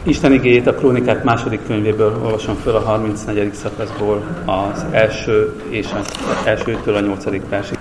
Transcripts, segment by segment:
Isten igéjét a Krónikák második könyvéből olvasom föl a 34. szakaszból az elsőtől a 8. versig.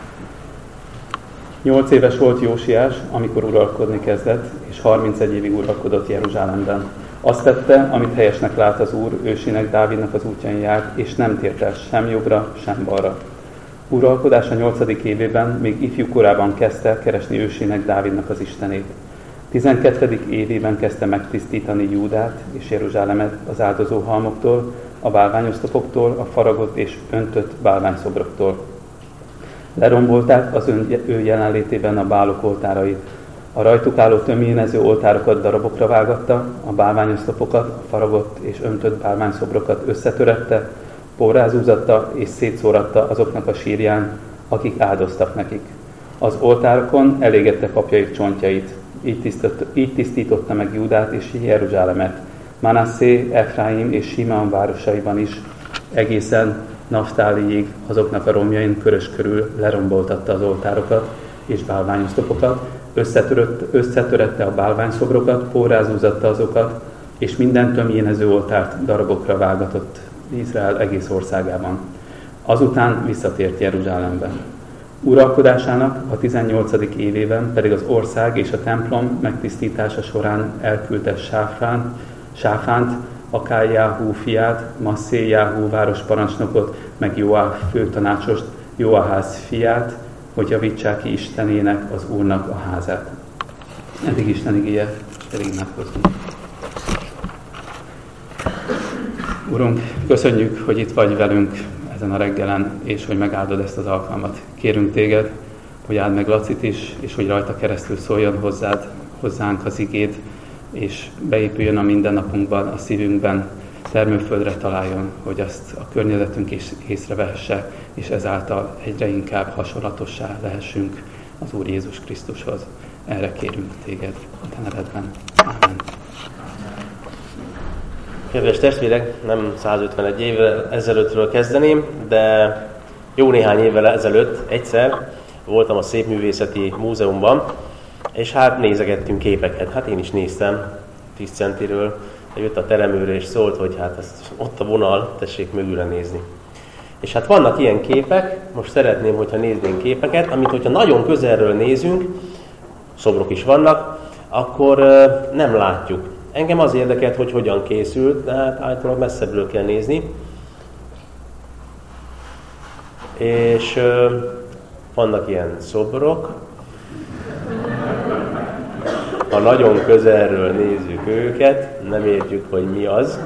8 éves volt Jósiás, amikor uralkodni kezdett, és 31 évig uralkodott Jeruzsálemben. Azt tette, amit helyesnek lát az Úr, ősének Dávidnak az útjain járt, és nem tért el sem jobbra, sem balra. Uralkodása 8. évében, még ifjú korában kezdte keresni ősének Dávidnak az Istenét. 12. évében kezdte megtisztítani Júdát és Jeruzsálemet az áldozóhalmoktól, a bálványoszlopoktól, a faragott és öntött bálványszobroktól. Lerombolták az ő jelenlétében a bálok oltárait. A rajtuk álló töményező oltárokat darabokra vágatta, a bálványoszlopokat, a faragott és öntött bálványszobrokat összetörette, porrázúzatta és szétszóratta azoknak a sírján, akik áldoztak nekik. Az oltárokon elégette papjaik csontjait. Így tisztította meg Júdát és Jeruzsálemet, Manasszé, Efraim és Simeon városaiban is, egészen Naftáliig azoknak a romjain körös körül leromboltatta az oltárokat és bálványoszlopokat, összetörette a bálványszobrokat, porrázúzatta azokat, és minden tömjénező oltárt darabokra vágatott Izrael egész országában. Azután visszatért Jeruzsálembe. Uralkodásának a 18. évében pedig az ország és a templom megtisztítása során elküldte Sáfánt, Akáljáhú fiát, Masszéjáhú városparancsnokot, meg Joá főtanácsost, Joaház fiát, hogy javítsák ki Istenének, az Úrnak a házát. Eddig Isten igéje, pedig imádkozzunk. Urunk, köszönjük, hogy itt vagy velünk ezen a reggelen, és hogy megáldod ezt az alkalmat. Kérünk téged, hogy áld meg Lacit is, és hogy rajta keresztül szóljon hozzánk az igéd, és beépüljön a mindennapunkban, a szívünkben, termőföldre találjon, hogy azt a környezetünk is észrevehesse, és ezáltal egyre inkább hasonlatossá lehessünk az Úr Jézus Krisztushoz. Erre kérünk téged a te nevedben. Amen. Kedves testvérek, nem 151 évvel ezelőttről kezdeném, de jó néhány évvel ezelőtt egyszer voltam a Szépművészeti Múzeumban, és hát nézegettünk képeket. Hát én is néztem 10 centiről, jött a teremőr és szólt, hogy hát ott a vonal, tessék mögülre nézni. És hát vannak ilyen képek, most szeretném, hogyha néznénk képeket, amit hogyha nagyon közelről nézünk, szobrok is vannak, akkor nem látjuk. Engem az érdekelt, hogy hogyan készült, de hát általában messzebbről kell nézni. És vannak ilyen szobrok. Ha nagyon közelről nézzük őket, nem értjük, hogy mi az.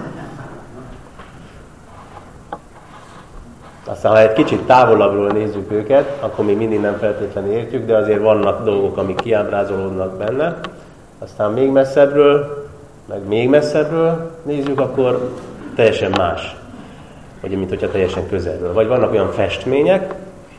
Aztán, ha egy kicsit távolabbról nézzük őket, akkor még mindig nem feltétlenül értjük, de azért vannak dolgok, amik kiábrázolódnak benne. Aztán még messzebbről, meg még messzebbről nézzük, akkor teljesen más. Ugye, mint hogyha teljesen közelről. Vagy vannak olyan festmények,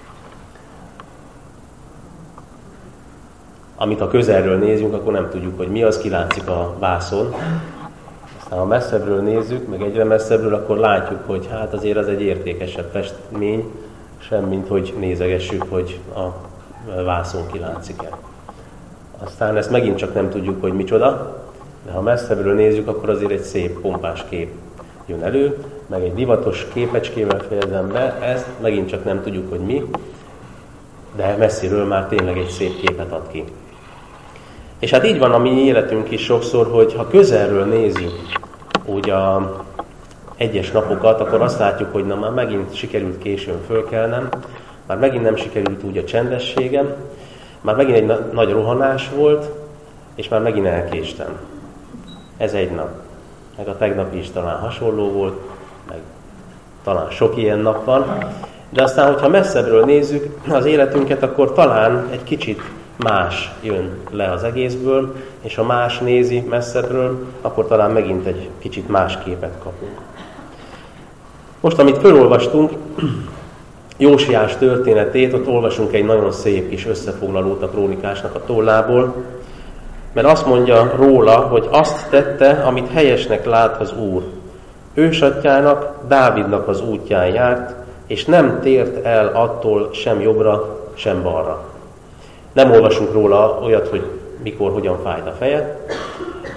amit ha közelről nézünk, akkor nem tudjuk, hogy mi az, kilátszik a vászon. Aztán ha messzebbről nézzük, meg egyre messzebbről, akkor látjuk, hogy hát azért az egy értékesebb festmény, semmint hogy nézegessük, hogy a vászon kilátszik-e. Aztán ezt megint csak nem tudjuk, hogy micsoda, de ha messzebbről nézzük, akkor azért egy szép, pompás kép jön elő, meg egy divatos képecskével fejezem be, ezt megint csak nem tudjuk, hogy mi, de messziről már tényleg egy szép képet ad ki. És hát így van a mi életünk is sokszor, hogy ha közelről nézzük úgy a egyes napokat, akkor azt látjuk, hogy na már megint sikerült későn fölkelnem, már megint nem sikerült úgy a csendességem, már megint egy nagy rohanás volt, és már megint elkéstem. Ez egy nap. Meg a tegnapi is talán hasonló volt, meg talán sok ilyen nap van. De aztán, hogyha messzebbről nézzük az életünket, akkor talán egy kicsit más jön le az egészből, és ha más nézi messzebbről, akkor talán megint egy kicsit más képet kapunk. Most, amit felolvastunk, Jósiás történetét, ott olvasunk egy nagyon szép kis összefoglalót a Krónikásnak a tollából, mert azt mondja róla, hogy azt tette, amit helyesnek lát az Úr. Ősatyjának, Dávidnak az útján járt, és nem tért el attól sem jobbra, sem balra. Nem olvasunk róla olyat, hogy mikor, hogyan fájt a feje,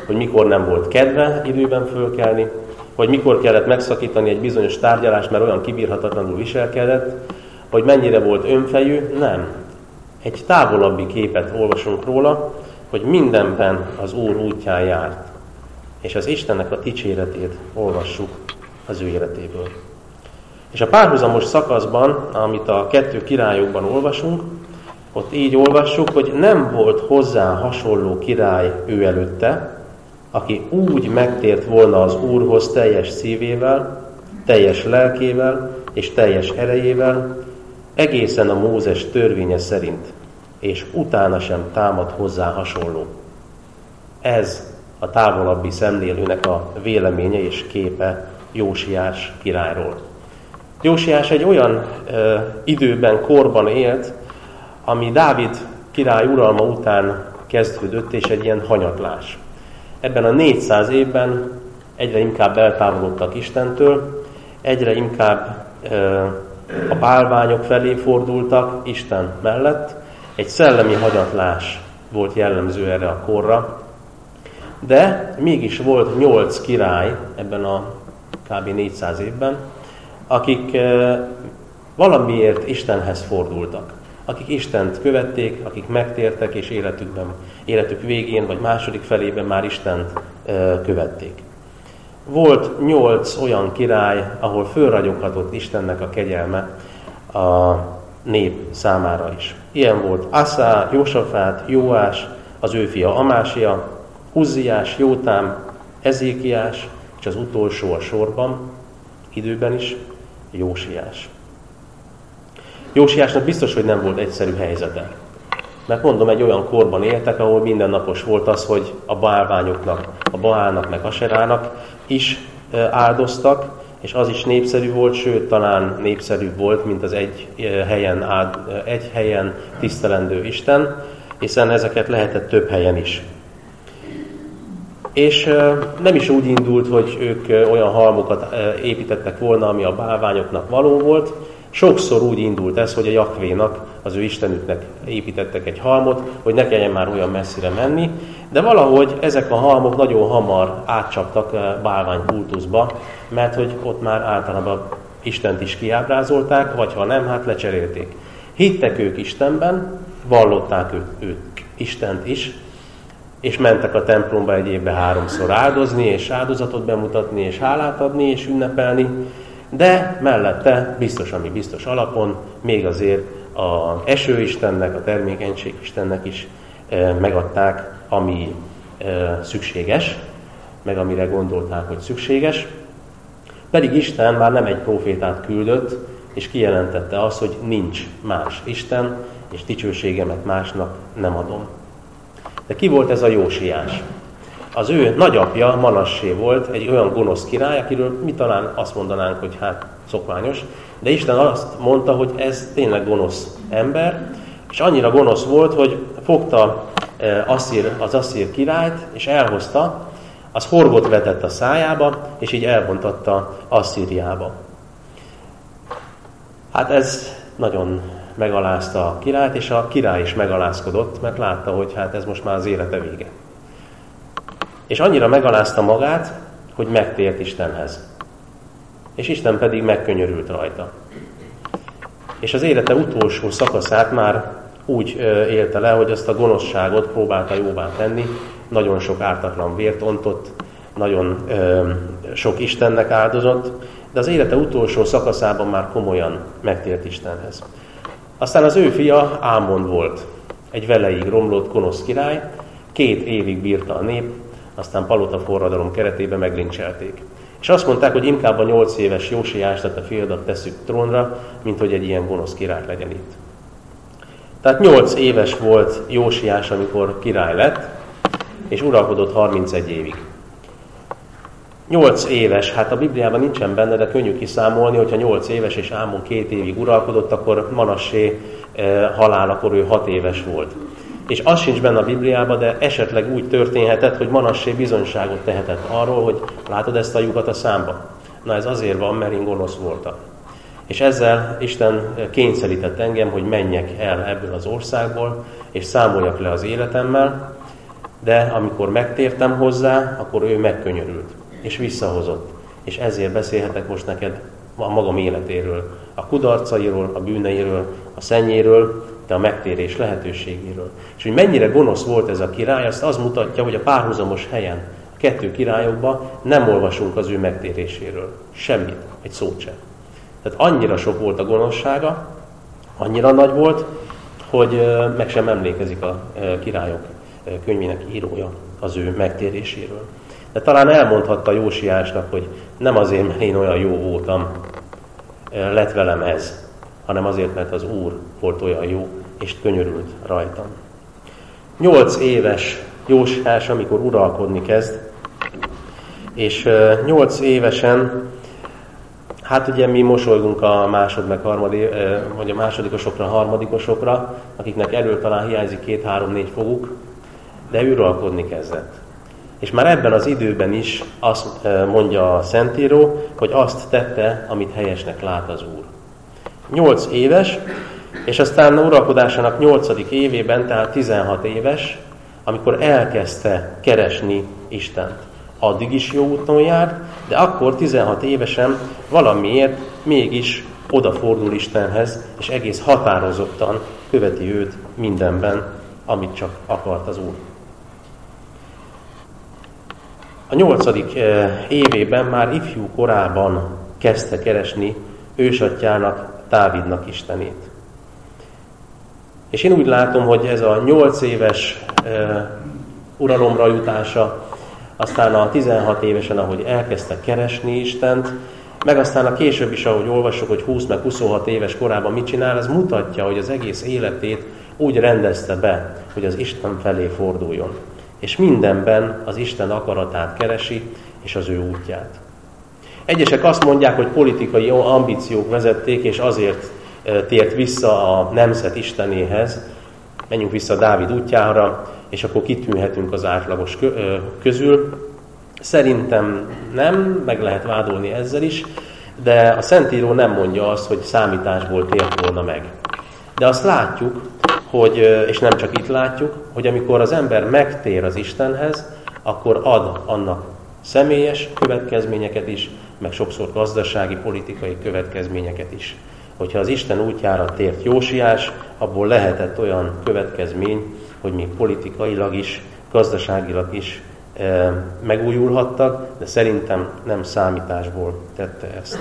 hogy mikor nem volt kedve időben fölkelni, hogy mikor kellett megszakítani egy bizonyos tárgyalást, mert olyan kibírhatatlanul viselkedett, hogy mennyire volt önfejű, nem. Egy távolabbi képet olvasunk róla, hogy mindenben az Úr útján járt, és az Istennek a dicséretét olvassuk az ő életéből. És a párhuzamos szakaszban, amit a 2 királyokban olvasunk, ott így olvassuk, hogy nem volt hozzá hasonló király ő előtte, aki úgy megtért volna az Úrhoz teljes szívével, teljes lelkével és teljes erejével, egészen a Mózes törvénye szerint, és utána sem támad hozzá hasonló. Ez a távolabbi szemlélőnek a véleménye és képe Jósiás királyról. Jósiás egy olyan időben, korban élt, ami Dávid király uralma után kezdődött, és egy ilyen hanyatlás. Ebben a 400 évben egyre inkább eltávolodtak Istentől, egyre inkább a bálványok felé fordultak Isten mellett. Egy szellemi hanyatlás volt jellemző erre a korra, de mégis volt 8 király ebben a kb. 400 évben, akik valamiért Istenhez fordultak. Akik Istent követték, akik megtértek, és életük végén vagy második felében már Istent követték. Volt 8 olyan király, ahol fölragyoghatott Istennek a kegyelme a nép számára is. Ilyen volt Asa, Jósafát, Jóás, az ő fia Amásia, Uzziás, Jótám, Ezékiás, és az utolsó a sorban, időben is, Jósiás. Jósiásnak biztos, hogy nem volt egyszerű helyzete. Mert mondom, egy olyan korban éltek, ahol mindennapos volt az, hogy a bálványoknak, a Baálnak, meg Aserának is áldoztak, és az is népszerű volt, sőt, talán népszerűbb volt, mint az egy helyen tisztelendő Isten, hiszen ezeket lehetett több helyen is. És nem is úgy indult, hogy ők olyan halmokat építettek volna, ami a bálványoknak való volt. Sokszor úgy indult ez, hogy a Jakvénak, az ő istenüknek építettek egy halmot, hogy ne kelljen már olyan messzire menni, de valahogy ezek a halmok nagyon hamar átcsaptak bálványkultuszba, mert hogy ott már általában Istent is kiábrázolták, vagy ha nem, hát lecserélték. Hittek ők Istenben, vallották ők Istent is, és mentek a templomba egy évbe 3-szor áldozni, és áldozatot bemutatni, és hálát adni, és ünnepelni, de mellette, biztos, ami biztos alapon, még azért az esőistennek, a termékenység istennek is megadták, ami szükséges, meg amire gondolták, hogy szükséges. Pedig Isten már nem egy prófétát küldött, és kijelentette azt, hogy nincs más Isten, és dicsőségemet másnak nem adom. De ki volt ez a Jósiás? Az ő nagyapja Manassé volt, egy olyan gonosz király, akiről mi talán azt mondanánk, hogy hát szokványos, de Isten azt mondta, hogy ez tényleg gonosz ember, és annyira gonosz volt, hogy fogta az asszír királyt, és elhozta, az horgot vetett a szájába, és így elvontatta Asszíriába. Hát ez nagyon megalázta a királyt, és a király is megalázkodott, mert látta, hogy hát ez most már az élete vége. És annyira megalázta magát, hogy megtért Istenhez. És Isten pedig megkönyörült rajta. És az élete utolsó szakaszát már úgy élte le, hogy azt a gonoszságot próbálta jóvá tenni, nagyon sok ártatlan vért ontott, nagyon sok Istennek áldozott, de az élete utolsó szakaszában már komolyan megtért Istenhez. Aztán az ő fia Ámon volt, egy veleig romlott gonosz király, 2 évig bírta a nép, aztán palota forradalom keretében meglincselték. És azt mondták, hogy inkább a 8 éves Jósiást, tehát a fiadat tesszük trónra, mint hogy egy ilyen gonosz király legyen itt. Tehát 8 éves volt Jósiás, amikor király lett, és uralkodott 31 évig. 8 éves, hát a Bibliában nincsen benne, de könnyű kiszámolni, hogyha 8 éves és Ámon 2 évig uralkodott, akkor Manassé halálakor ő 6 éves volt. És az sincs benne a Bibliában, de esetleg úgy történhetett, hogy Manassé bizonyságot tehetett arról, hogy látod ezt a lyukat a számba? Na ez azért van, mert én gonosz voltam. És ezzel Isten kényszerített engem, hogy menjek el ebből az országból, és számoljak le az életemmel, De amikor megtértem hozzá, akkor ő megkönyörült, és visszahozott. És ezért beszélhetek most neked a magam életéről, a kudarcairól, a bűneiről, a szennyéről, de a megtérés lehetőségéről. És hogy mennyire gonosz volt ez a király, azt az mutatja, hogy a párhuzamos helyen, a 2 királyokban nem olvasunk az ő megtéréséről. Semmit, egy szót sem. Tehát annyira sok volt a gonoszsága, annyira nagy volt, hogy meg sem emlékezik a királyok könyvének írója az ő megtéréséről. De talán elmondhatta Jósiásnak, hogy nem azért, mert én olyan jó voltam, lett velem ez, hanem azért, mert az Úr volt olyan jó, és könyörült rajtam. 8 éves Jósiás, amikor uralkodni kezd, és 8 évesen, hát ugye mi mosolygunk a vagy a másodikosokra, a harmadikosokra, akiknek elől talán hiányzik 2-3-4 foguk, de uralkodni kezdett. És már ebben az időben is azt mondja a Szentíró, hogy azt tette, amit helyesnek lát az Úr. 8 éves, és aztán uralkodásának 8. évében, tehát 16 éves, amikor elkezdte keresni Istent. Addig is jó úton járt, de akkor 16 évesen valamiért mégis odafordul Istenhez, és egész határozottan követi őt mindenben, amit csak akart az Úr. A 8. évében már ifjú korában kezdte keresni ősatyjának, Dávidnak Istenét. És én úgy látom, hogy ez a 8 éves uralomra jutása, aztán a 16 évesen, ahogy elkezdte keresni Istent, meg aztán a később is, ahogy olvassuk, hogy 20 meg 26 éves korában mit csinál, ez mutatja, hogy az egész életét úgy rendezte be, hogy az Isten felé forduljon. És mindenben az Isten akaratát keresi, és az ő útját. Egyesek azt mondják, hogy politikai ambíciók vezették, és azért tért vissza a nemzet Istenéhez, menjünk vissza Dávid útjára, és akkor kitűnhetünk az átlagos közül. Szerintem nem, meg lehet vádolni ezzel is, de a Szentíró nem mondja azt, hogy számításból tért volna meg. De azt látjuk, hogy, és nem csak itt látjuk, hogy amikor az ember megtér az Istenhez, akkor ad annak személyes következményeket is, meg sokszor gazdasági, politikai következményeket is. Hogyha az Isten útjára tért Jósiás, abból lehetett olyan következmény, hogy még politikailag is, gazdaságilag is megújulhattak, de szerintem nem számításból tette ezt.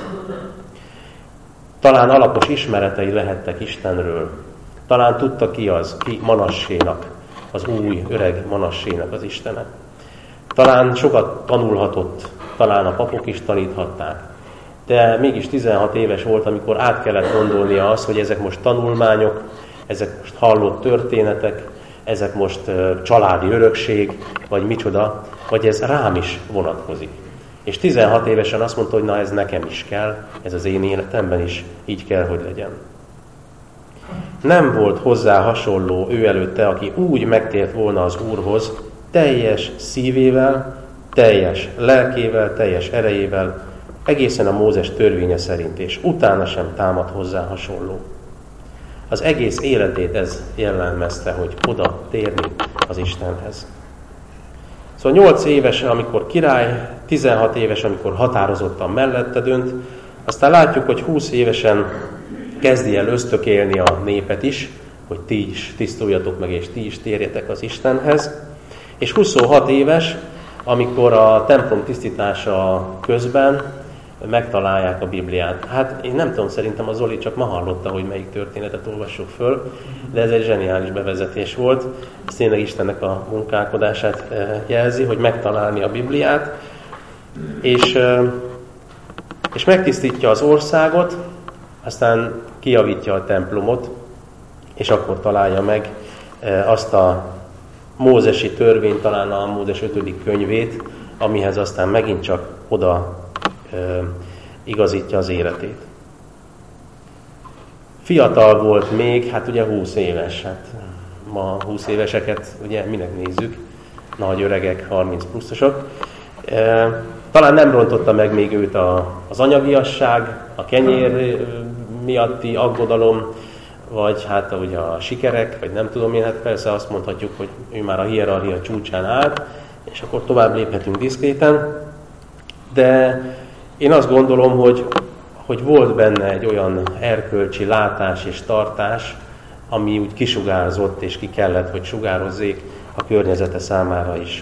Talán alapos ismeretei lehettek Istenről. Talán tudta ki Manassénak, az új, öreg Manassénak az Istene. Talán sokat tanulhatott, talán a papok is taníthatták. De mégis 16 éves volt, amikor át kellett gondolnia azt, hogy ezek most tanulmányok, ezek most hallott történetek, ezek most családi örökség, vagy micsoda, vagy ez rám is vonatkozik. És 16 évesen azt mondta, hogy na ez nekem is kell, ez az én életemben is így kell, hogy legyen. Nem volt hozzá hasonló ő előtte, aki úgy megtért volna az Úrhoz, teljes szívével, teljes lelkével, teljes erejével, egészen a Mózes törvénye szerint, és utána sem támad hozzá hasonló. Az egész életét ez jellemezte, hogy oda térni az Istenhez. Szóval 8 éves, amikor király, 16 éves, amikor határozottan mellette dönt, aztán látjuk, hogy 20 évesen kezdi el ösztökélni a népet is, hogy ti is tisztuljatok meg, és ti is térjetek az Istenhez. És 26 éves, amikor a templom tisztítása közben megtalálják a Bibliát. Hát én nem tudom, szerintem a Zoli csak ma hallotta, hogy melyik történetet olvassuk föl, de ez egy zseniális bevezetés volt. Ez tényleg Istennek a munkálkodását jelzi, hogy megtalálni a Bibliát, és megtisztítja az országot, aztán kijavítja a templomot, és akkor találja meg azt a mózesi törvényt, talán a Mózes 5. könyvét, amihez aztán megint csak oda igazítja az életét. Fiatal volt még, hát ugye 20 éves. Hát ma 20 éveseket ugye minek nézzük, nagy öregek, 30 pluszosok. Talán nem rontotta meg még őt az anyagiasság, a kenyér miatti aggodalom, vagy hát ugye a sikerek, vagy nem tudom én, hát persze azt mondhatjuk, hogy ő már a hierarchia csúcsán állt, és akkor tovább léphetünk diszkréten, de én azt gondolom, hogy volt benne egy olyan erkölcsi látás és tartás, ami úgy kisugárzott, és ki kellett, hogy sugározzék a környezete számára is.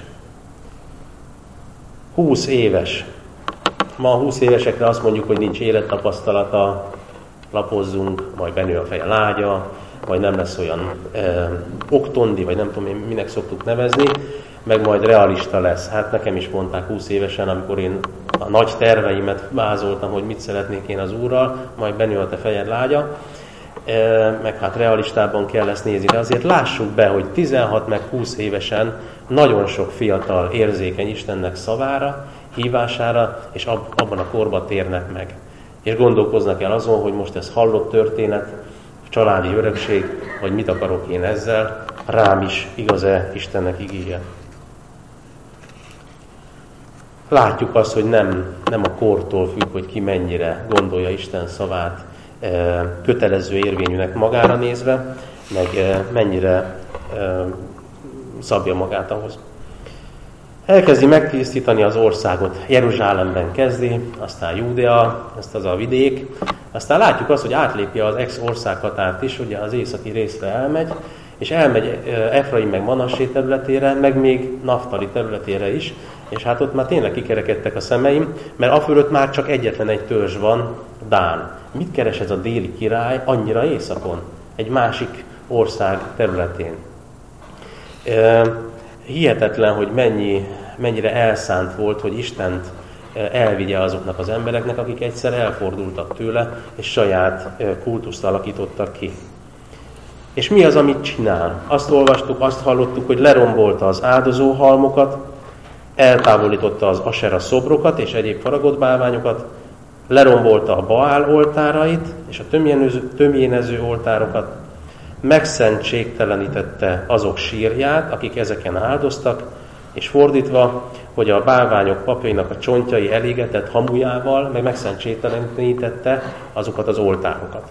20 éves. Ma a 20 évesekre azt mondjuk, hogy nincs élettapasztalata, lapozzunk, majd benő a feje lágya, vagy nem lesz olyan oktondi, vagy nem tudom én minek szoktuk nevezni, meg majd realista lesz. Hát nekem is mondták 20 évesen, amikor én a nagy terveimet vázoltam, hogy mit szeretnék én az Úrral, majd benő a te fejed lágya, meg hát realistában kell ezt nézni. De azért lássuk be, hogy 16 meg 20 évesen nagyon sok fiatal érzékeny Istennek szavára, hívására, és abban a korban térnek meg. És gondolkoznak el azon, hogy most ez hallott történet, családi örökség, vagy mit akarok én ezzel, rám is igaz-e Istennek igéje. Látjuk azt, hogy nem a kortól függ, hogy ki mennyire gondolja Isten szavát kötelező érvényűnek magára nézve, meg mennyire szabja magát ahhoz. Elkezdi megtisztítani az országot. Jeruzsálemben kezdi, aztán Júdea, ezt az a vidék. Aztán látjuk azt, hogy átlépi az ex-országhatárt is, ugye az északi részre elmegy, és elmegy Efraim meg Manassé területére, meg még Naftali területére is, és hát ott már tényleg kikerekedtek a szemeim, mert afölött már csak egyetlen egy törzs van, Dán. Mit keres ez a déli király annyira északon? Egy másik ország területén. Hihetetlen, hogy mennyire elszánt volt, hogy Istent elvigye azoknak az embereknek, akik egyszer elfordultak tőle, és saját kultuszt alakítottak ki. És mi az, amit csinál? Azt olvastuk, azt hallottuk, hogy lerombolta az áldozóhalmokat, eltávolította az Asera szobrokat és egyéb faragott bálványokat, lerombolta a Baál oltárait és a tömjénező oltárokat, megszentségtelenítette azok sírját, akik ezeken áldoztak, és fordítva, hogy a bálványok papjainak a csontjai elégetett hamujával, meg megszentségtelenítette azokat az oltárokat.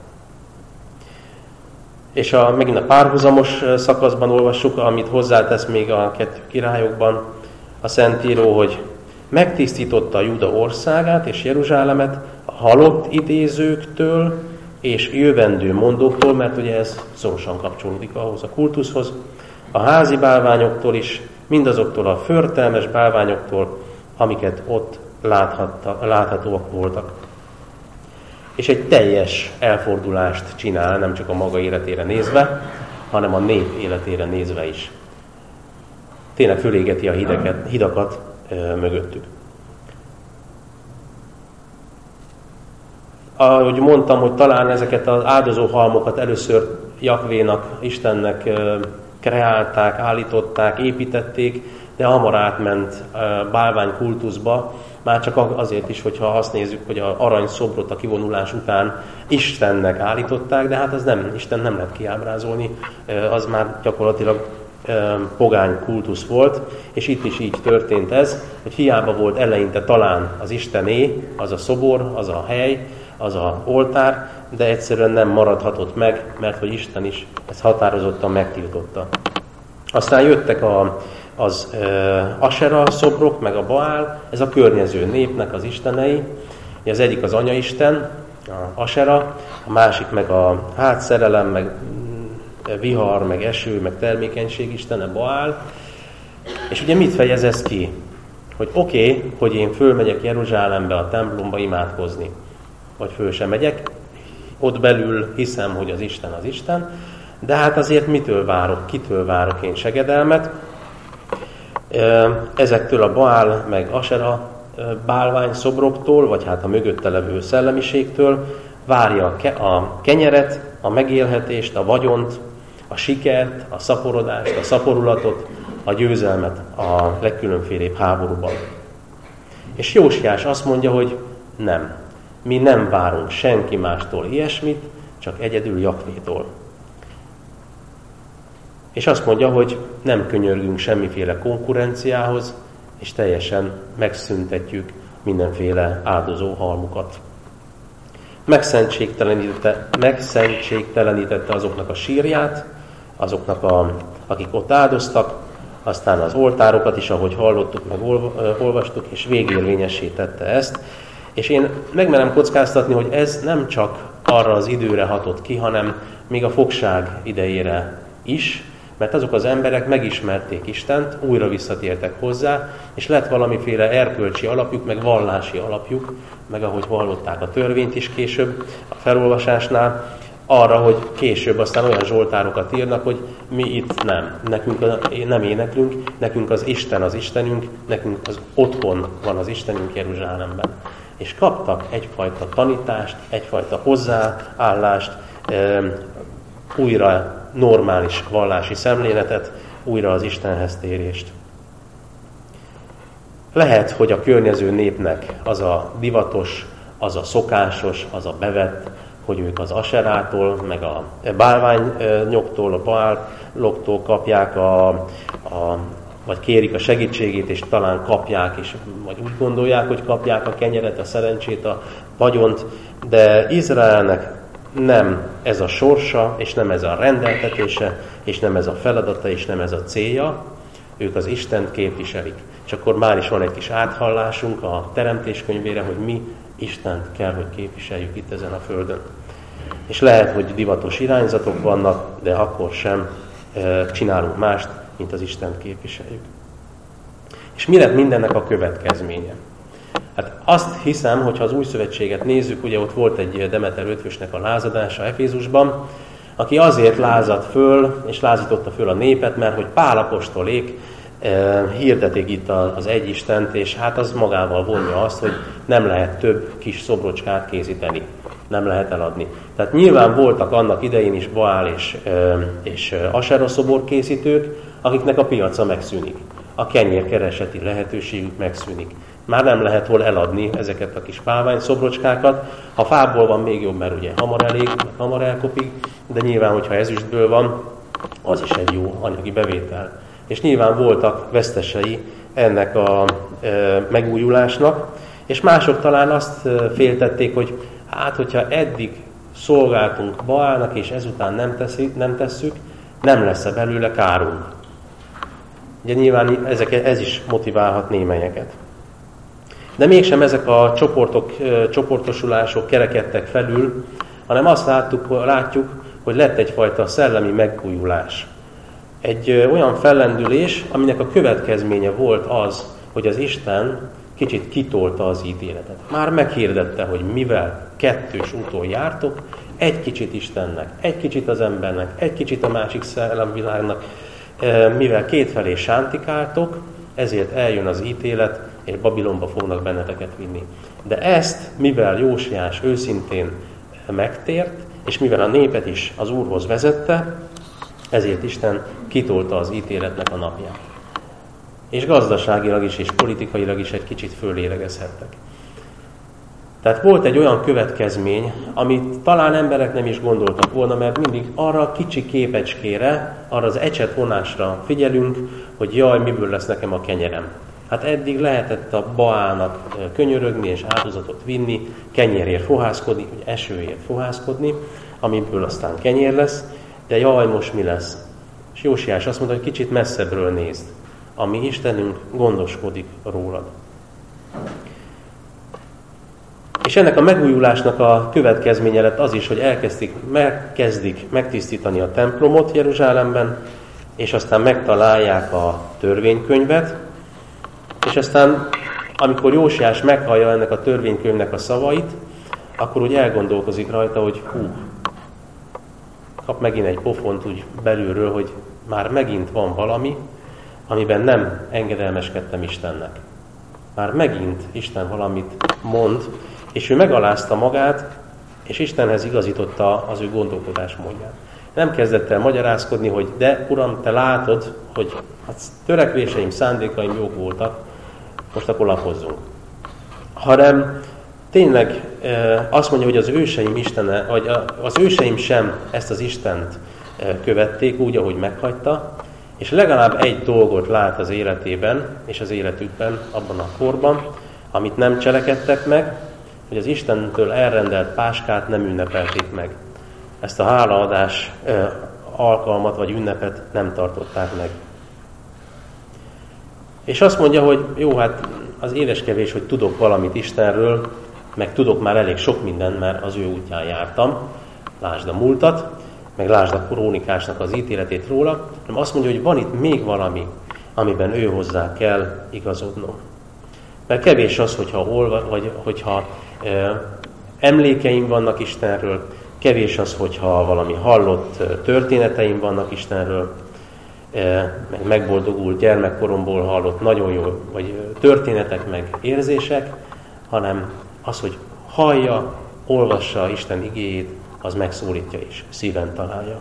És megint a párhuzamos szakaszban olvassuk, amit hozzátesz még a 2 királyokban, a Szentíró, hogy megtisztította Júda országát és Jeruzsálemet a halott idézőktől és jövendő mondóktól, mert ugye ez szorosan kapcsolódik ahhoz a kultuszhoz, a házi bálványoktól is, mindazoktól a förtelmes bálványoktól, amiket ott láthatóak voltak. És egy teljes elfordulást csinál, nem csak a maga életére nézve, hanem a nép életére nézve is. Tényleg fölégeti a hidakat mögöttük. Ahogy mondtam, hogy talán ezeket az áldozóhalmokat először Jahvénak, Istennek kreálták, állították, építették, de hamar átment bálványkultuszba, már csak azért is, hogyha azt nézzük, hogy az aranyszobrot a kivonulás után Istennek állították, de hát az nem, Isten nem lehet kiábrázolni, az már gyakorlatilag pogány kultusz volt, és itt is így történt ez, hogy hiába volt eleinte talán az Istené, az a szobor, az a hely, az a oltár, de egyszerűen nem maradhatott meg, mert hogy Isten is ezt határozottan megtiltotta. Aztán jöttek az Asera szobrok, meg a Baál, ez a környező népnek az istenei. Az egyik az anyaisten, a Asera, a másik meg a hátszerelem, meg vihar, meg eső, meg termékenység istene Baál. És ugye mit fejez ez ki? Hogy oké, hogy én fölmegyek Jeruzsálembe a templomba imádkozni, vagy föl sem megyek, ott belül hiszem, hogy az Isten, de hát azért mitől várok, kitől várok én segedelmet? Ezektől a Baál meg Asera bálvány szobroktól, vagy hát a mögötte levő szellemiségtől várja a kenyeret, a megélhetést, a vagyont, a sikert, a szaporodást, a szaporulatot, a győzelmet a legkülönfélébb háborúban. És Jósiás azt mondja, hogy nem. Mi nem várunk senki mástól ilyesmit, csak egyedül Jahvétól. És azt mondja, hogy nem könyörgünk semmiféle konkurenciához, és teljesen megszüntetjük mindenféle áldozó halmukat. megszentségtelenítette azoknak a sírját, azoknak, akik ott áldoztak, aztán az oltárokat is, ahogy hallottuk, meg olvastuk, és végérvényessé tette ezt. És én megmerem kockáztatni, hogy ez nem csak arra az időre hatott ki, hanem még a fogság idejére is, mert azok az emberek megismerték Istent, újra visszatértek hozzá, és lett valamiféle erkölcsi alapjuk, meg vallási alapjuk, meg ahogy hallották a törvényt is később a felolvasásnál, arra, hogy később aztán olyan zsoltárokat írnak, hogy mi itt nekünk nem éneklünk, nekünk az Isten az Istenünk, nekünk az otthon van az Istenünk Jeruzsálemben. És kaptak egyfajta tanítást, egyfajta hozzáállást, újra normális vallási szemléletet, újra az Istenhez térést. Lehet, hogy a környező népnek az a divatos, az a szokásos, az a bevett, hogy ők az aserától, meg a bálványoktól, a baáloktól kapják, vagy kérik a segítségét, és talán kapják, és vagy úgy gondolják, hogy kapják a kenyeret, a szerencsét, a vagyont, de Izraelnek nem ez a sorsa, és nem ez a rendeltetése, és nem ez a feladata, és nem ez a célja, ők az Istent képviselik. És akkor már is van egy kis áthallásunk a Teremtés könyvére, hogy mi Istent kell, hogy képviseljük itt ezen a földön. És lehet, hogy divatos irányzatok vannak, de akkor sem csinálunk mást, mint az Istent képviseljük. És mi lett mindennek a következménye? Hát azt hiszem, hogy ha az Új Szövetséget nézzük, ugye ott volt egy Demeter ötvösnek a lázadása Efézusban, aki azért lázadt föl, és lázította föl a népet, mert hogy Pál apostolék hirdetik itt az egy Istent, és hát az magával vonja azt, hogy nem lehet több kis szobrocskát készíteni, nem lehet eladni. Tehát nyilván voltak annak idején is Baál és Asera szobor készítők, akiknek a piaca megszűnik. A kenyérkereseti lehetőségük megszűnik. Már nem lehet hol eladni ezeket a kis pálvány szobrocskákat. Ha fából van, még jobb, mert ugye hamar elég, hamar elkopik, de nyilván, hogyha ezüstből van, az is egy jó anyagi bevétel. És nyilván voltak vesztesei ennek a megújulásnak, és mások talán azt féltették, hogy hát, hogyha eddig szolgáltunk Baálnak, és ezután nem tesszük, nem lesz belőle kárunk. Ugye nyilván ez is motiválhat némelyeket. De mégsem ezek a csoportosulások kerekedtek felül, hanem azt látjuk, hogy lett egyfajta szellemi megújulás. Egy olyan fellendülés, aminek a következménye volt az, hogy az Isten kicsit kitolta az ítéletet. Már meghirdette, hogy mivel kettős úton jártok, egy kicsit Istennek, egy kicsit az embernek, egy kicsit a másik szellemvilágnak, mivel kétfelé sántikáltok, ezért eljön az ítélet, és Babilonba fognak benneteket vinni. De ezt, mivel Jósiás őszintén megtért, és mivel a népet is az Úrhoz vezette, ezért Isten kitolta az ítéletnek a napját. És gazdaságilag is, és politikailag is egy kicsit fölélegezhettek. Tehát volt egy olyan következmény, amit talán emberek nem is gondoltak volna, mert mindig arra a kicsi képecskére, arra az ecsetvonásra figyelünk, hogy jaj, miből lesz nekem a kenyerem. Hát eddig lehetett a Baálnak könyörögni és áldozatot vinni, kenyérért fohászkodni, vagy esőért fohászkodni, amiből aztán kenyér lesz, de jaj, most mi lesz? És Jósiás azt mondta, hogy kicsit messzebbről nézd, a mi Istenünk gondoskodik rólad. És ennek a megújulásnak a következménye lett az is, hogy megkezdik megtisztítani a templomot Jeruzsálemben, és aztán megtalálják a törvénykönyvet, és aztán, amikor Jósiás meghallja ennek a törvénykönyvnek a szavait, akkor úgy elgondolkozik rajta, hogy kap megint egy pofont úgy belülről, hogy már megint van valami, amiben nem engedelmeskedtem Istennek. Már megint Isten valamit mond, és ő megalázta magát, és Istenhez igazította az ő gondolkodásmódját. Nem kezdett el magyarázkodni, hogy de Uram, te látod, hogy a törekvéseim, szándékaim jók voltak, most akkor lapozzunk. Hanem tényleg azt mondja, hogy az őseim Istene, vagy az őseim sem ezt az Istent követték úgy, ahogy meghagyta, és legalább egy dolgot lát az életében, és az életükben, abban a korban, amit nem cselekedtek meg, hogy az Istentől elrendelt páskát nem ünnepelték meg. Ezt a hálaadás alkalmat vagy ünnepet nem tartották meg. És azt mondja, hogy jó, hát az édeskevés, hogy tudok valamit Istenről, meg tudok már elég sok mindent, mert az ő útján jártam. Lásd a múltat, meg lásd a Krónikásnak az ítéletét róla, hanem azt mondja, hogy van itt még valami, amiben ő hozzá kell igazodnom. Mert kevés az, hogyha emlékeim vannak Istenről, kevés az, hogyha valami hallott történeteim vannak Istenről, meg megboldogult gyermekkoromból hallott nagyon jó, vagy történetek, meg érzések, hanem az, hogy hallja, olvassa Isten igéjét, az megszólítja és szíven találja.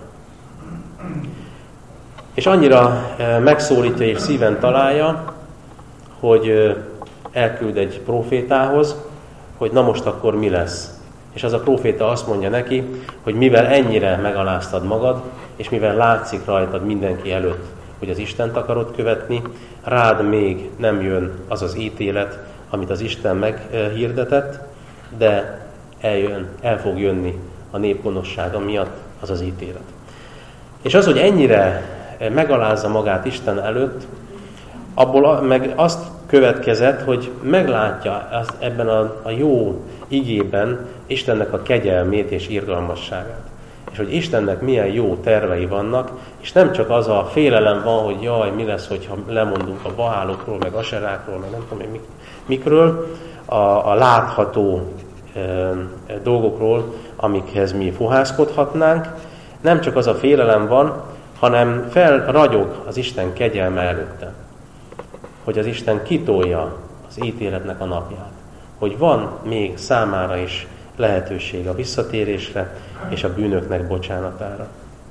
És annyira megszólítja és szíven találja, hogy elküld egy prófétához, hogy na most akkor mi lesz. És az a próféta azt mondja neki, hogy mivel ennyire megaláztad magad, és mivel látszik rajtad mindenki előtt, hogy az Istent akarod követni, rád még nem jön az az ítélet, amit az Isten meghirdetett, de el fog jönni a nép gonoszsága miatt az az ítélet. És az, hogy ennyire megalázza magát Isten előtt, abból meg azt következett, hogy meglátja ebben a jó igében Istennek a kegyelmét és irgalmasságát. És hogy Istennek milyen jó tervei vannak, és nem csak az a félelem van, hogy jaj, mi lesz, hogyha lemondunk a Baálokról, meg Aserákról, meg nem tudom mikről, a látható dolgokról, amikhez mi fohászkodhatnánk. Nem csak az a félelem van, hanem felragyog az Isten kegyelme előtte. Hogy az Isten kitolja az ítéletnek a napját. Hogy van még számára is lehetőség a visszatérésre és a bűnöknek bocsánatára.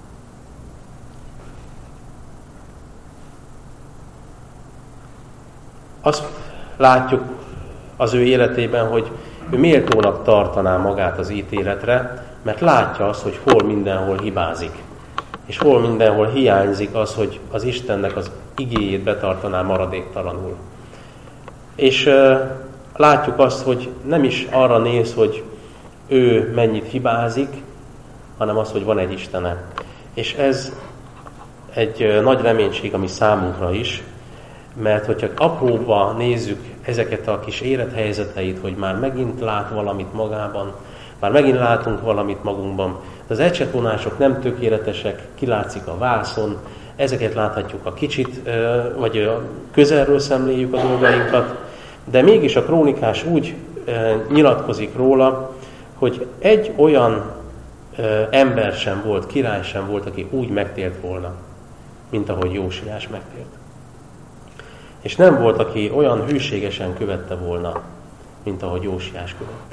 Azt látjuk az ő életében, hogy ő méltónak tartaná magát az ítéletre, mert látja azt, hogy hol mindenhol hibázik. És hol mindenhol hiányzik az, hogy az Istennek az igéjét betartaná maradéktalanul. És látjuk azt, hogy nem is arra néz, hogy ő mennyit hibázik, hanem az, hogy van egy Istene. És ez egy nagy reménység, ami számunkra is, mert hogyha apróba nézzük ezeket a kis élethelyzeteit, hogy már megint lát valamit magában, már megint látunk valamit magunkban, de az ecsetvonások nem tökéletesek, kilátszik a vászon, ezeket láthatjuk a kicsit, vagy közelről szemléljük a dolgainkat, de mégis a Krónikás úgy nyilatkozik róla, hogy egy olyan ember sem volt, király sem volt, aki úgy megtért volna, mint ahogy Jósiás megtért. És nem volt, aki olyan hűségesen követte volna, mint ahogy Jósiás követte.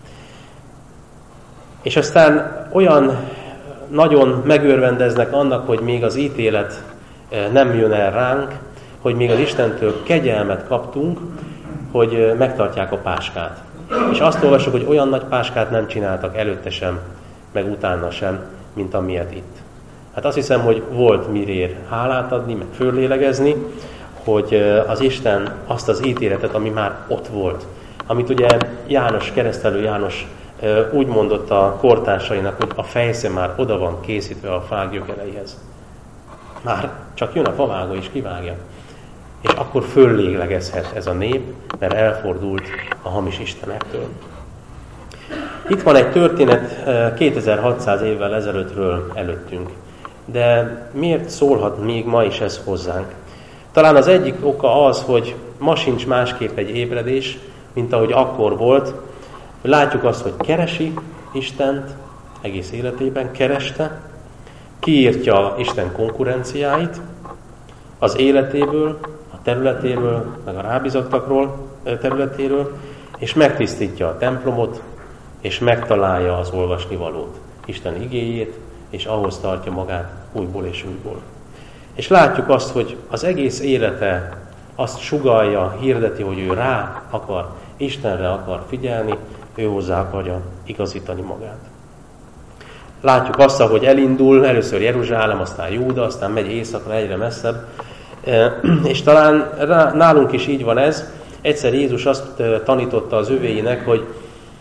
És aztán olyan nagyon megörvendeznek annak, hogy még az ítélet nem jön el ránk, hogy még az Istentől kegyelmet kaptunk, hogy megtartják a páskát. És azt olvasok, hogy olyan nagy páskát nem csináltak előtte sem, meg utána sem, mint amilyet itt. Hát azt hiszem, hogy volt mirér hálát adni, meg föllélegezni, hogy az Isten azt az ítéletet, ami már ott volt, amit ugye János, keresztelő János úgy mondott a kortársainak, hogy a fejsze már oda van készítve a fák gyökereihez. Már csak jön a favágó és kivágja. És akkor föllélegezhet ez a nép, mert elfordult a hamis istenektől. Itt van egy történet 2600 évvel ezelőttről előttünk. De miért szólhat még ma is ez hozzánk? Talán az egyik oka az, hogy ma sincs másképp egy ébredés, mint ahogy akkor volt. Látjuk azt, hogy keresi Istent, egész életében kereste, kiírtja Isten konkurenciáit az életéből, a területéről, meg a rábízottakról területéről, és megtisztítja a templomot, és megtalálja az olvasnivalót, Isten igéjét, és ahhoz tartja magát újból és újból. És látjuk azt, hogy az egész élete azt sugallja, hirdeti, hogy ő rá akar, Istenre akar figyelni, ő hozzá akarja igazítani magát. Látjuk azt, hogy elindul, először Jeruzsálem, aztán Júda, aztán megy északra, egyre messzebb. És talán nálunk is így van ez. Egyszer Jézus azt tanította az övéinek, hogy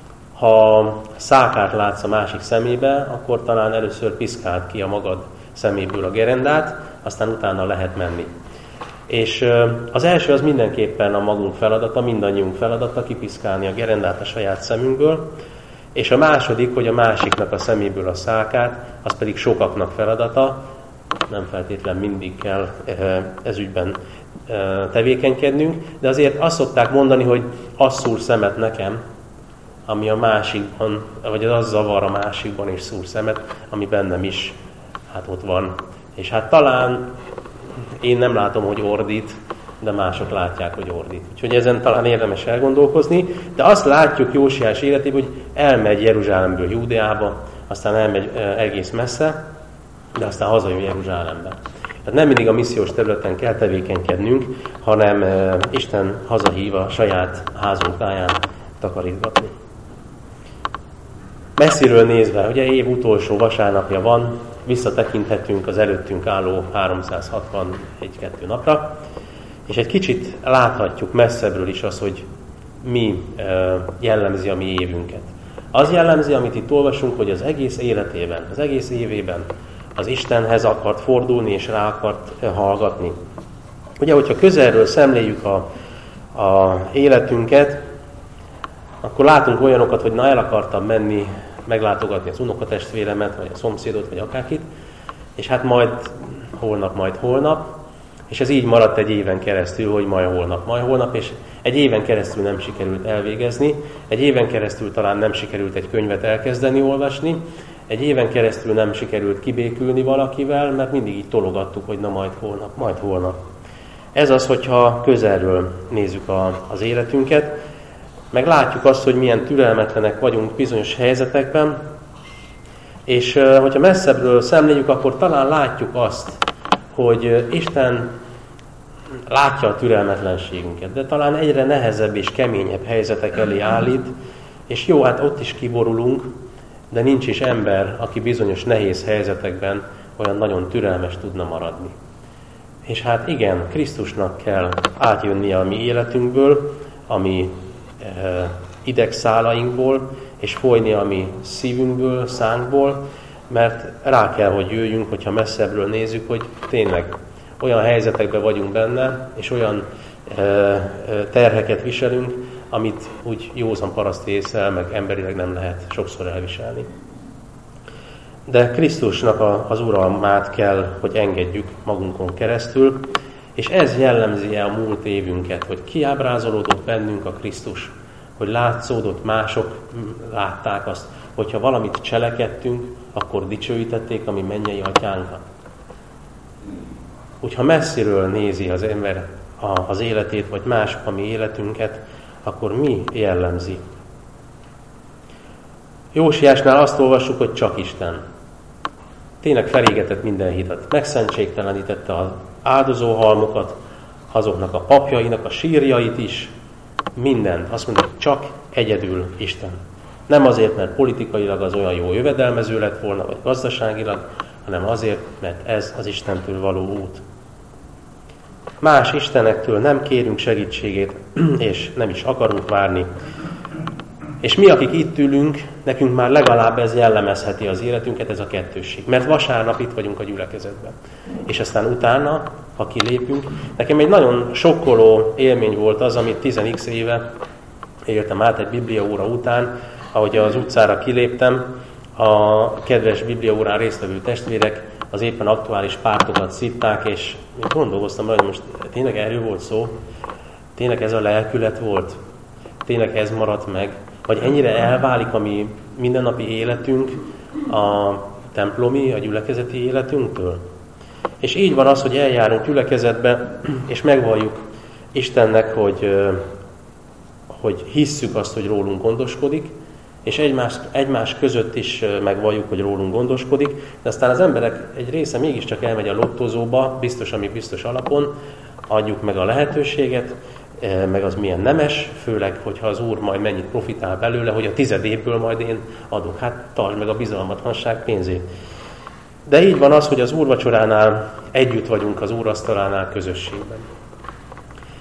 ha szákát látsz a másik szemébe, akkor talán először piszkáld ki a magad szeméből a gerendát, aztán utána lehet menni. És az első az mindenképpen a magunk feladata, mindannyiunk feladata, kipiszkálni a gerendát a saját szemünkből, és a második, hogy a másiknak a szeméből a szákát, az pedig sokaknak feladata, nem feltétlen mindig kell ez ügyben tevékenykednünk, de azért azt szokták mondani, hogy az szúr szemet nekem, ami a másikban, vagy az zavar a másikban és szúr szemet, ami bennem is hát ott van. És hát talán én nem látom, hogy ordít, de mások látják, hogy ordít. Úgyhogy ezen talán érdemes elgondolkozni, de azt látjuk Jósiás életében, hogy elmegy Jeruzsálemből Júdeába, aztán elmegy egész messze, de aztán hazajön Jeruzsálembe. Tehát nem mindig a missziós területen kell tevékenykednünk, hanem Isten hazahív a saját házunk táján takarítgatni. Messziről nézve, ugye év utolsó vasárnapja van, visszatekinthetünk az előttünk álló 361-2 napra, és egy kicsit láthatjuk messzebbről is azt, hogy mi jellemzi a mi évünket. Az jellemzi, amit itt olvasunk, hogy az egész életében, az egész évében az Istenhez akart fordulni, és rá akart hallgatni. Ugye, hogyha közelről szemléljük a életünket, akkor látunk olyanokat, hogy el akartam menni, meglátogatni az unokatestvéremet, vagy a szomszédot, vagy akárkit, és hát majd holnap, és ez így maradt egy éven keresztül, hogy majd holnap, és egy éven keresztül nem sikerült elvégezni, egy éven keresztül talán nem sikerült egy könyvet elkezdeni olvasni, egy éven keresztül nem sikerült kibékülni valakivel, mert mindig így tologattuk, hogy na majd holnap. Ez az, hogyha közelről nézzük az életünket, meg látjuk azt, hogy milyen türelmetlenek vagyunk bizonyos helyzetekben, és hogyha messzebbről szemléljük, akkor talán látjuk azt, hogy Isten látja a türelmetlenségünket, de talán egyre nehezebb és keményebb helyzetek elé állít, és jó, hát ott is kiborulunk, de nincs is ember, aki bizonyos nehéz helyzetekben olyan nagyon türelmes tudna maradni. És hát igen, Krisztusnak kell átjönnie a mi életünkből, a mi idegszálainkból, és folyni a mi szívünkből, szánkból, mert rá kell, hogy jöjjünk, hogyha messzebbről nézzük, hogy tényleg olyan helyzetekben vagyunk benne, és olyan terheket viselünk, amit úgy józan paraszti ésszel, meg emberileg nem lehet sokszor elviselni. De Krisztusnak az uralmát kell, hogy engedjük magunkon keresztül, és ez jellemzi a múlt évünket, hogy kiábrázolódott bennünk a Krisztus, hogy látszódott, mások látták azt, hogyha valamit cselekedtünk, akkor dicsőítették a mi mennyei atyánkat. Úgyha messziről nézi az ember az életét, vagy mások a mi életünket, akkor mi jellemzi? Jósiásnál azt olvassuk, hogy csak Isten. Tényleg felégetett minden hitet, megszentségtelenítette az áldozóhalmokat, azoknak a papjainak a sírjait is, mindent. Azt mondja, csak egyedül Isten. Nem azért, mert politikailag az olyan jó jövedelmező lett volna, vagy gazdaságilag, hanem azért, mert ez az Istentől való út. Más istenektől nem kérünk segítségét, és nem is akarunk várni. És mi, akik itt ülünk, nekünk már legalább ez jellemezheti az életünket, ez a kettősség. Mert vasárnap itt vagyunk a gyülekezetben. És aztán utána, ha kilépünk, nekem egy nagyon sokkoló élmény volt az, amit 10x éve éltem át egy bibliaóra után, ahogy az utcára kiléptem, a kedves bibliaórán résztvevő testvérek az éppen aktuális pártokat szitták, és én gondolkoztam, hogy most tényleg erről volt szó, tényleg ez a lelkület volt, tényleg ez maradt meg, vagy ennyire elválik a mi mindennapi életünk a templomi, a gyülekezeti életünktől. És így van az, hogy eljárunk gyülekezetbe, és megvalljuk Istennek, hogy hisszük azt, hogy rólunk gondoskodik, és egymás között is megvalljuk, hogy rólunk gondoskodik, de aztán az emberek egy része mégiscsak elmegy a lottozóba, biztos alapon, adjuk meg a lehetőséget, meg az milyen nemes, főleg, hogyha az Úr majd mennyit profitál belőle, hogy a 10 évből majd én adok. Hát tartsd meg a bizalmatlanság pénzét. De így van az, hogy az úrvacsoránál együtt vagyunk, az úrasztalánál közösségben.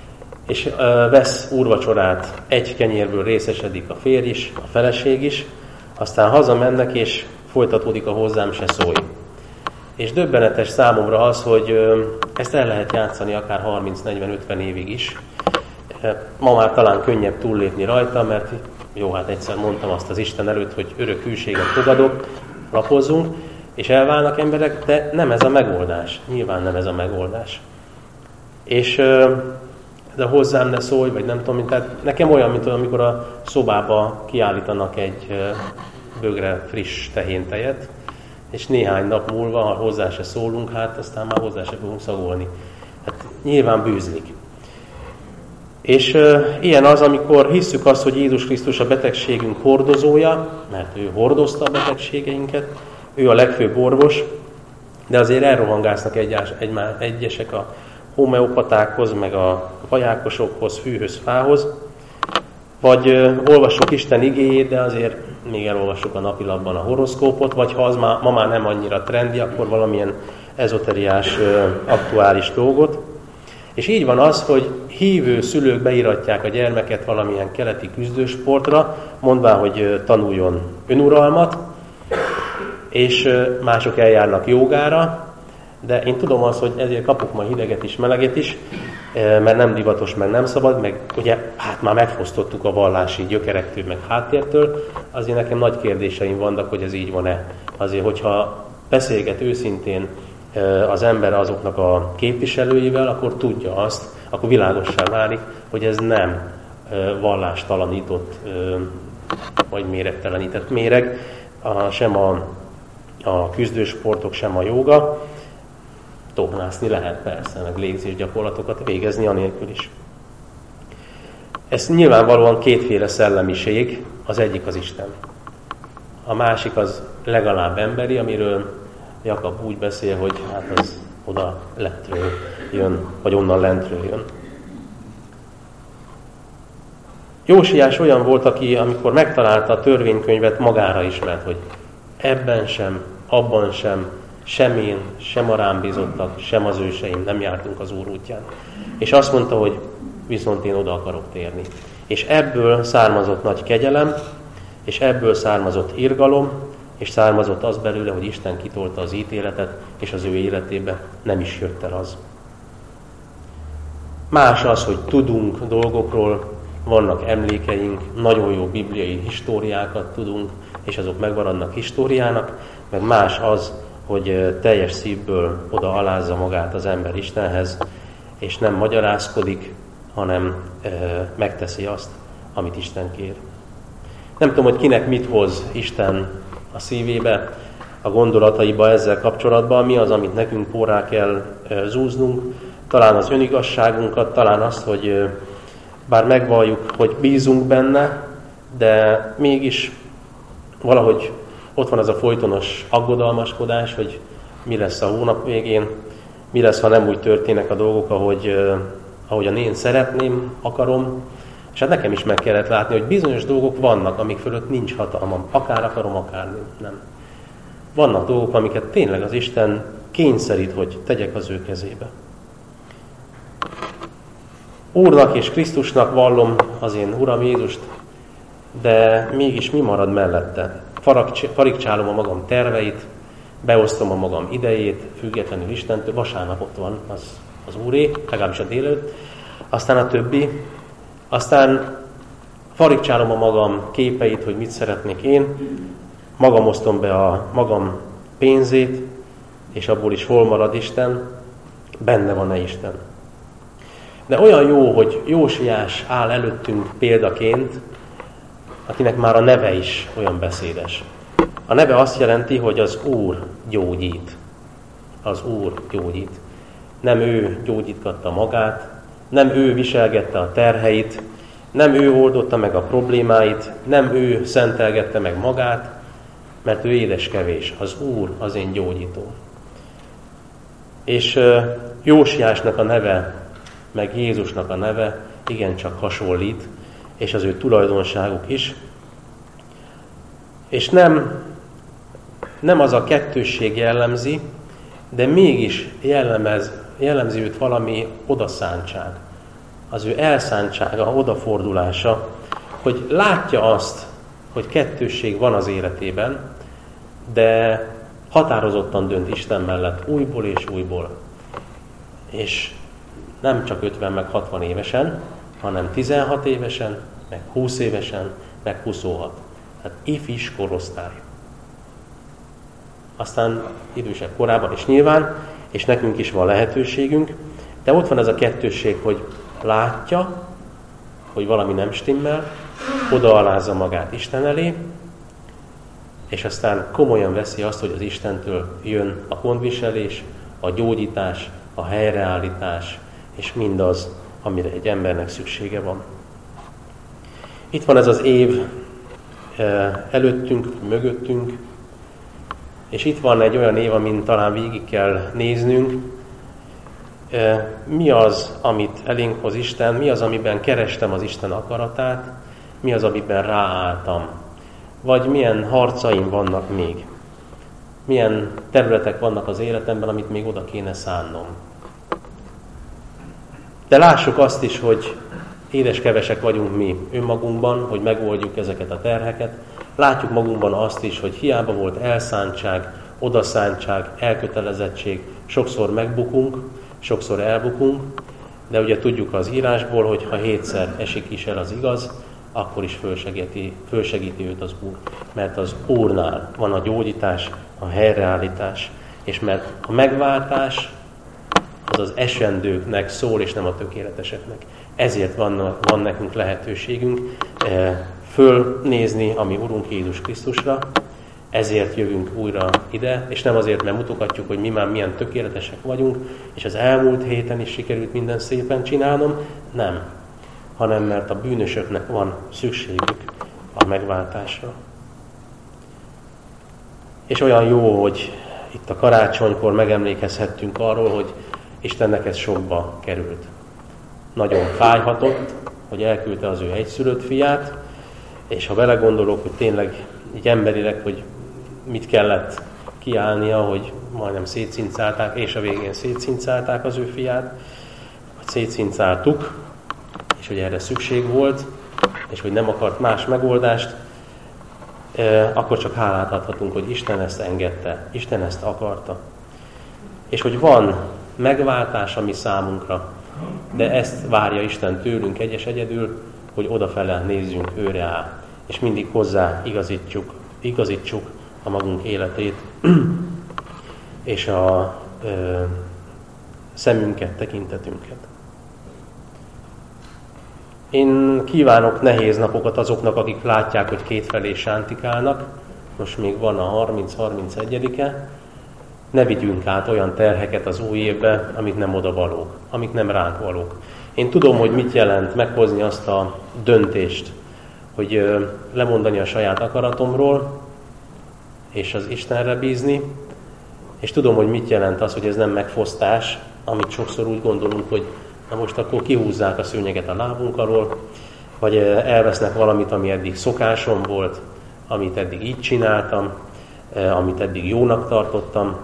és vesz úrvacsorát, egy kenyérből részesedik a férj is, a feleség is, aztán hazamennek, és folytatódik a hozzám se szólj. És döbbenetes számomra az, hogy ezt el lehet játszani akár 30-40-50 évig is. Ma már talán könnyebb túllépni rajta, mert jó, hát egyszer mondtam azt az Isten előtt, hogy örök hűséget fogadok, lapozzunk, és elválnak emberek, de nem ez a megoldás. Nyilván nem ez a megoldás. És de hozzám ne szólj, vagy nem tudom, tehát nekem olyan, mint amikor a szobába kiállítanak egy bögre friss tehéntejet, és néhány nap múlva, ha hozzá se szólunk, hát aztán már hozzá se fogunk szagolni. Hát nyilván bűzlik. És ilyen az, amikor hisszük azt, hogy Jézus Krisztus a betegségünk hordozója, mert ő hordozta a betegségeinket, ő a legfőbb orvos, de azért elrohangásznak egyesek a homeopatákhoz, meg a vajákosokhoz, fűhöz, fához, vagy olvassuk Isten igéjét, de azért még elolvassuk a napilapban a horoszkópot, vagy ha az ma már nem annyira trendi, akkor valamilyen ezoteriás, aktuális dolgot. És így van az, hogy hívő szülők beiratják a gyermeket valamilyen keleti küzdősportra, mondván, hogy tanuljon önuralmat, és mások eljárnak jogára, de én tudom azt, hogy ezért kapok majd hideget is, meleget is, mert nem divatos, meg nem szabad, meg ugye hát már megfosztottuk a vallási gyökerektől, meg háttértől, azért nekem nagy kérdéseim vannak, hogy ez így van-e. Azért, hogyha beszélget őszintén az ember azoknak a képviselőivel, akkor tudja azt, akkor világossá válik, hogy ez nem vallástalanított, vagy méregtelenített méreg, sem a küzdősportok, sem a jóga. Tornászni lehet persze, meg légzésgyakorlatokat végezni anélkül is. Ez nyilvánvalóan kétféle szellemiség, az egyik az Isten. A másik az legalább emberi, amiről Jakab úgy beszél, hogy hát az oda lentről jön, vagy onnan lentről jön. Jósiás olyan volt, aki amikor megtalálta a törvénykönyvet, magára ismert, hogy ebben sem, abban sem én, sem a rám bízottak, sem az őseim nem jártunk az Úr útján. És azt mondta, hogy viszont én oda akarok térni. És ebből származott nagy kegyelem, és ebből származott irgalom, és származott az belőle, hogy Isten kitolta az ítéletet, és az ő életébe nem is jött el az. Más az, hogy tudunk dolgokról, vannak emlékeink, nagyon jó bibliai históriákat tudunk, és azok megmaradnak históriának, meg más az, hogy teljes szívből oda alázza magát az ember Istenhez, és nem magyarázkodik, hanem megteszi azt, amit Isten kér. Nem tudom, hogy kinek mit hoz Isten a szívébe, a gondolataiba ezzel kapcsolatban, mi az, amit nekünk porrá kell zúznunk, talán az önigazságunkat, talán azt, hogy bár megvalljuk, hogy bízunk benne, de mégis valahogy ott van az a folytonos aggodalmaskodás, hogy mi lesz a hónap végén, mi lesz, ha nem úgy történnek a dolgok, ahogyan én szeretném, akarom. És hát nekem is meg kellett látni, hogy bizonyos dolgok vannak, amik fölött nincs hatalmam. Akár akarom, akár nem. Vannak dolgok, amiket tényleg az Isten kényszerít, hogy tegyek az ő kezébe. Úrnak és Krisztusnak vallom az én Uram Jézust, de mégis mi marad mellette? Farigcsálom a magam terveit, beosztom a magam idejét, függetlenül Istentől, vasárnap ott van az Úré, legalábbis a délelőtt, aztán a többi, aztán farigcsálom a magam képeit, hogy mit szeretnék én, magam osztom be a magam pénzét, és abból is hol marad Isten, benne van-e Isten. De olyan jó, hogy Jósiás áll előttünk példaként, akinek már a neve is olyan beszédes. A neve azt jelenti, hogy az Úr gyógyít. Az Úr gyógyít. Nem ő gyógyítgatta magát, nem ő viselgette a terheit, nem ő oldotta meg a problémáit, nem ő szentelgette meg magát, mert ő édeskevés. Az Úr az én gyógyító. És Jósiásnak a neve, meg Jézusnak a neve igencsak hasonlít, és az ő tulajdonságuk is. És nem az a kettősség jellemzi, de mégis jellemzi őt valami odaszántság. az ő elszántsága, odafordulása, hogy látja azt, hogy kettősség van az életében, de határozottan dönt Isten mellett újból és újból. És nem csak 50 meg 60 évesen, hanem 16 évesen, meg 20 évesen, meg 26. Tehát ifis korosztály. Aztán idősebb korában is nyilván, és nekünk is van lehetőségünk, de ott van ez a kettősség, hogy látja, hogy valami nem stimmel, odaalázza magát Isten elé, és aztán komolyan veszi azt, hogy az Istentől jön a gondviselés, a gyógyítás, a helyreállítás, és mindaz, amire egy embernek szüksége van. Itt van ez az év előttünk, mögöttünk, és itt van egy olyan év, amin talán végig kell néznünk, mi az, amit elénk hoz Isten, mi az, amiben kerestem az Isten akaratát, mi az, amiben ráálltam, vagy milyen harcaim vannak még, milyen területek vannak az életemben, amit még oda kéne szánnom. De lássuk azt is, hogy édeskevesek vagyunk mi önmagunkban, hogy megoldjuk ezeket a terheket. Látjuk magunkban azt is, hogy hiába volt elszántság, odaszántság, elkötelezettség, sokszor megbukunk, sokszor elbukunk, de ugye tudjuk az írásból, hogy ha 7-szer esik is el az igaz, akkor is fölsegíti őt az Úr. Mert az Úrnál van a gyógyítás, a helyreállítás, és mert a megváltás az az esendőknek szól, és nem a tökéleteseknek. Ezért van nekünk lehetőségünk fölnézni a mi Urunk Jézus Krisztusra, ezért jövünk újra ide, és nem azért, mert mutogatjuk, hogy mi már milyen tökéletesek vagyunk, és az elmúlt héten is sikerült minden szépen csinálnom, nem, hanem mert a bűnösöknek van szükségük a megváltásra. És olyan jó, hogy itt a karácsonykor megemlékezhettünk arról, hogy Istennek ez sokba került. Nagyon fájhatott, hogy elküldte az ő egyszülött fiát, és ha belegondolok, hogy tényleg így emberileg, hogy mit kellett kiállnia, hogy majdnem szétszincálták, és a végén szétszincálták az ő fiát, vagy szétszincáltuk, és hogy erre szükség volt, és hogy nem akart más megoldást, akkor csak hálát adhatunk, hogy Isten ezt engedte, Isten ezt akarta. És hogy van megváltás a mi számunkra, de ezt várja Isten tőlünk egyedül, hogy odafele nézzünk őre áll, és mindig hozzá igazítsuk a magunk életét, és a szemünket, tekintetünket. Én kívánok nehéz napokat azoknak, akik látják, hogy kétfelé sántikálnak. Most még van a 30-31-e. Ne vigyünk át olyan terheket az új évbe, amik nem oda valók, amik nem ránk valók. Én tudom, hogy mit jelent meghozni azt a döntést, hogy lemondani a saját akaratomról, és az Istenre bízni, és tudom, hogy mit jelent az, hogy ez nem megfosztás, amit sokszor úgy gondolunk, hogy na most akkor kihúzzák a szőnyeget a lábunk alól, vagy elvesznek valamit, ami eddig szokásom volt, amit eddig így csináltam, amit eddig jónak tartottam.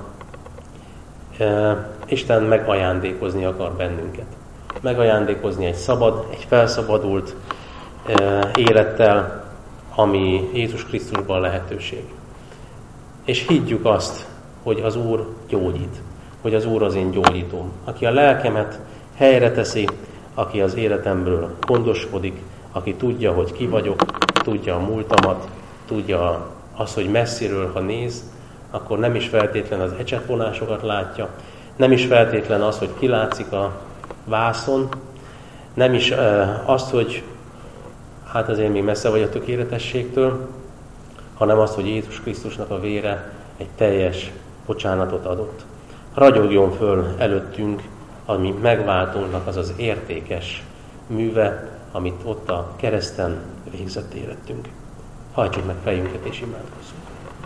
Isten megajándékozni akar bennünket. Megajándékozni egy szabad, egy felszabadult élettel, ami Jézus Krisztusban lehetőség. És higgyük azt, hogy az Úr gyógyít, hogy az Úr az én gyógyítóm, aki a lelkemet helyre teszi, aki az életemről gondoskodik, aki tudja, hogy ki vagyok, tudja a múltamat, tudja azt, hogy messziről, ha néz, akkor nem is feltétlen az ecsetvonásokat látja, nem is feltétlen az, hogy kilátszik a vászon, nem is azt, hogy hát azért még messze vagy a tökéletességtől, hanem azt, hogy Jézus Krisztusnak a vére egy teljes bocsánatot adott. Ragyogjon föl előttünk, ami megváltónak az az értékes műve, amit ott a kereszten végzett életünk. Hajtsuk meg fejünket és imádkozzunk.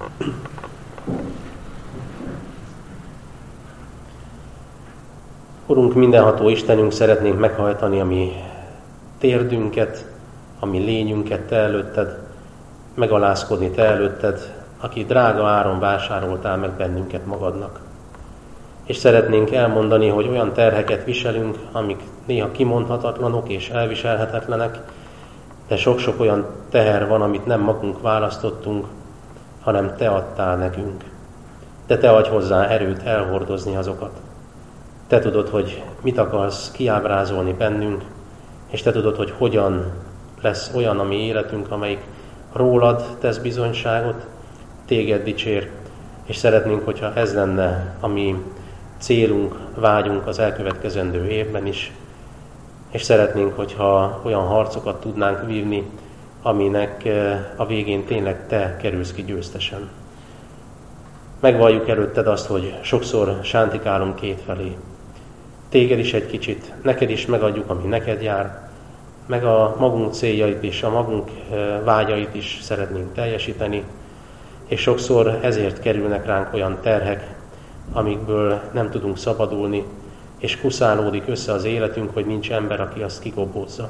Urunk, mindenható Istenünk, szeretnénk meghajtani a mi térdünket, a mi lényünket Te előtted, megalázkodni Te előtted, aki drága áron vásároltál meg bennünket magadnak. és szeretnénk elmondani, hogy olyan terheket viselünk, amik néha kimondhatatlanok és elviselhetetlenek, de sok-sok olyan teher van, amit nem magunk választottunk, hanem Te adtál nekünk. De Te adj hozzá erőt elhordozni azokat. Te tudod, hogy mit akarsz kiábrázolni bennünk, és Te tudod, hogy hogyan lesz olyan a mi életünk, amelyik rólad tesz bizonyságot, Téged dicsér, és szeretnénk, hogyha ez lenne a mi célunk, vágyunk az elkövetkezendő évben is, és szeretnénk, hogyha olyan harcokat tudnánk vívni, aminek a végén tényleg Te kerülsz ki győztesen. Megvalljuk előtted azt, hogy sokszor sántikálunk kétfelé. Téged is egy kicsit, neked is megadjuk, ami neked jár, meg a magunk céljait és a magunk vágyait is szeretnénk teljesíteni, és sokszor ezért kerülnek ránk olyan terhek, amikből nem tudunk szabadulni, és kuszálódik össze az életünk, hogy nincs ember, aki azt kigobbózza.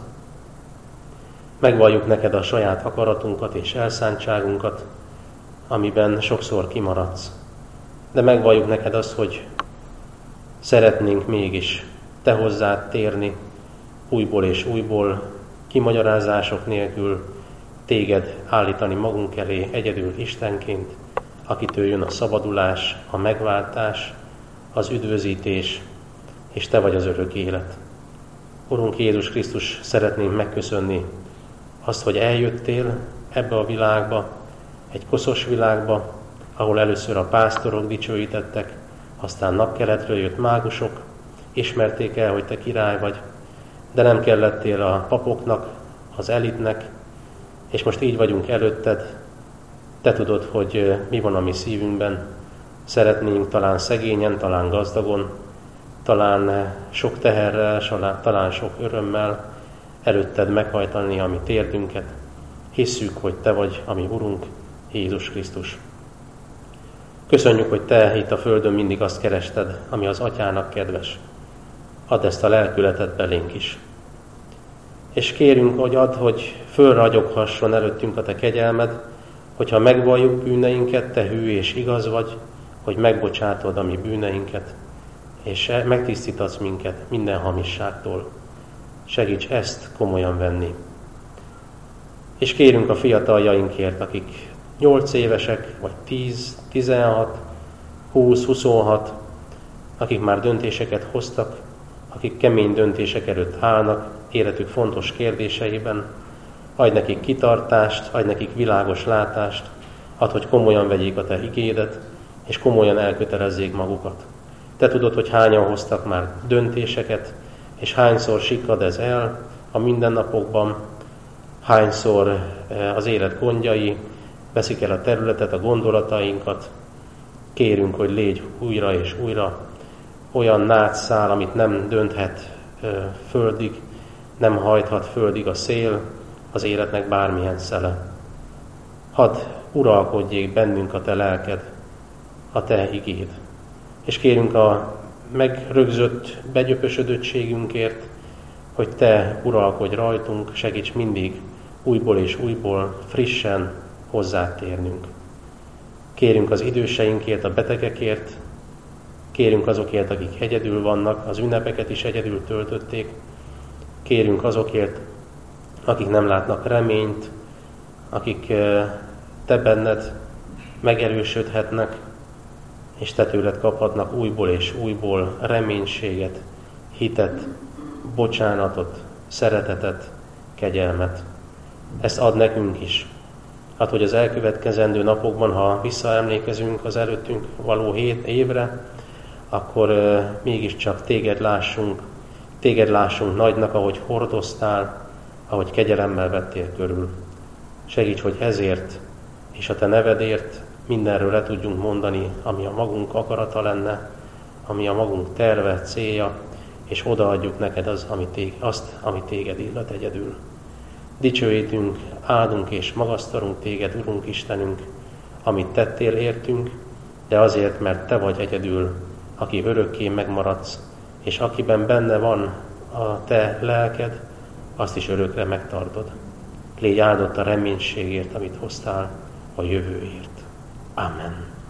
Megvalljuk neked a saját akaratunkat és elszántságunkat, amiben sokszor kimaradsz. De megvalljuk neked azt, hogy szeretnénk mégis Te hozzád térni, újból és újból, kimagyarázások nélkül, Téged állítani magunk elé egyedül Istenként, akitől jön a szabadulás, a megváltás, az üdvözítés, és Te vagy az örök élet. Urunk Jézus Krisztus, szeretnénk megköszönni azt, hogy eljöttél ebbe a világba, egy koszos világba, ahol először a pásztorok dicsőítettek, aztán napkeletről jött mágusok, ismerték el, hogy Te király vagy, de nem kellettél a papoknak, az elitnek, és most így vagyunk előtted. Te tudod, hogy mi van a mi szívünkben. Szeretnénk talán szegényen, talán gazdagon, talán sok teherrel, talán sok örömmel előtted meghajtani a mi térdünket. Hisszük, hogy Te vagy a mi Urunk, Jézus Krisztus. Köszönjük, hogy Te itt a földön mindig azt kerested, ami az Atyának kedves. Add ezt a lelkületet belénk is. És kérünk, hogy add, hogy fölragyoghasson előttünk a Te kegyelmed, hogyha megvalljuk bűneinket, Te hű és igaz vagy, hogy megbocsátod a mi bűneinket, és megtisztítasz minket minden hamisságtól. Segíts ezt komolyan venni. És kérünk a fiataljainkért, akik 8 évesek, vagy 10, 16, 20, 26, akik már döntéseket hoztak, akik kemény döntések előtt állnak életük fontos kérdéseiben, adj nekik kitartást, adj nekik világos látást, add, hogy komolyan vegyék a Te igédet, és komolyan elkötelezzék magukat. Te tudod, hogy hányan hoztak már döntéseket, és hányszor sikkad ez el a mindennapokban, hányszor az élet gondjai veszik el a területet, a gondolatainkat. Kérünk, hogy légy újra és újra olyan nátszál, amit nem dönthet földig, nem hajthat földig a szél, az életnek bármilyen szele. Hadd uralkodjék bennünk a Te lelked, a Te igéd. És kérünk a megrögzött begyöpösödöttségünkért, hogy Te uralkodj rajtunk, segíts mindig újból és újból frissen hozzád térnünk. Kérünk az időseinkért, a betegekért, kérünk azokért, akik egyedül vannak, az ünnepeket is egyedül töltötték, kérünk azokért, akik nem látnak reményt, akik Te benned megerősödhetnek, és Te tőled kaphatnak újból és újból reménységet, hitet, bocsánatot, szeretetet, kegyelmet. Ezt ad nekünk is. Hát, hogy az elkövetkezendő napokban, ha visszaemlékezünk az előttünk való évre, akkor mégiscsak Téged lássunk nagynak, ahogy hordoztál, ahogy kegyelemmel vettél körül. Segíts, hogy ezért és a Te nevedért mindenről le tudjunk mondani, ami a magunk akarata lenne, ami a magunk terve, célja, és odaadjuk neked azt, ami Téged illet egyedül. Dicsőítünk, áldunk és magasztalunk Téged, Urunk Istenünk, amit tettél értünk, de azért, mert Te vagy egyedül, aki örökké megmaradsz, és akiben benne van a Te lelked, azt is örökre megtartod. Légy áldott a reménységért, amit hoztál, a jövőért. Amen.